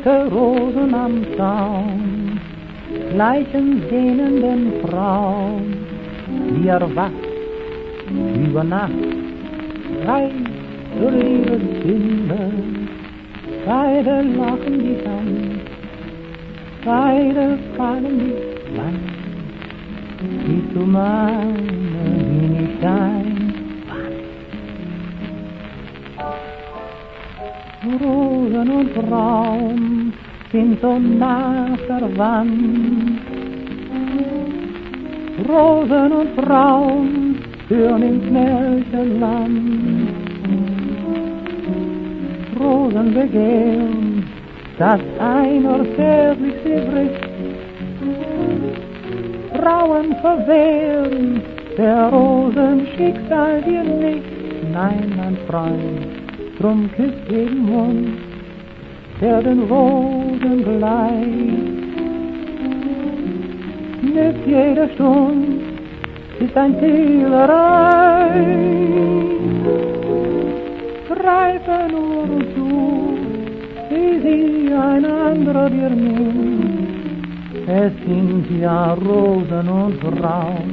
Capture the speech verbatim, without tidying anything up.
starke Rosen am Zaun gleichen sehnenden Frauen, die erwacht über Nacht, reich zur Liebesbinde. Beide lachen dich an, beide fragen dich, wann siehst du meine nicht ein? Rosen und Braun sind so nah verwandt. Rosen und Braun führen ins Märchenland. Rosen begehren, dass einer zärtlich sie bricht. Brauen verwehren, der Rosen Schicksal dir nicht. Nein, mein Freund, drum küsst jeden Mund, der den Rosen gleicht. Nicht jede Stund ist ein Zielerei. Greife nur zu, wie sie ein anderer dir nimmt. Es sind ja Rosen und Braun,